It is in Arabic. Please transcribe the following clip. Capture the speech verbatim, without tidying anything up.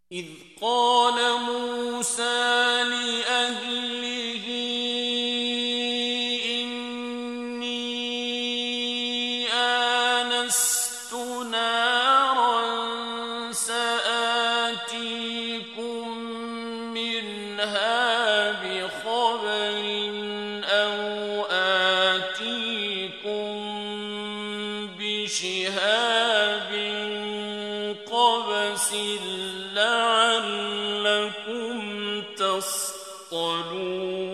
إذ قال موسى لأهله إني آنست نارا سآتيكم منها بخبر أو آتيكم بشهاب قبس لعلكم تصطلون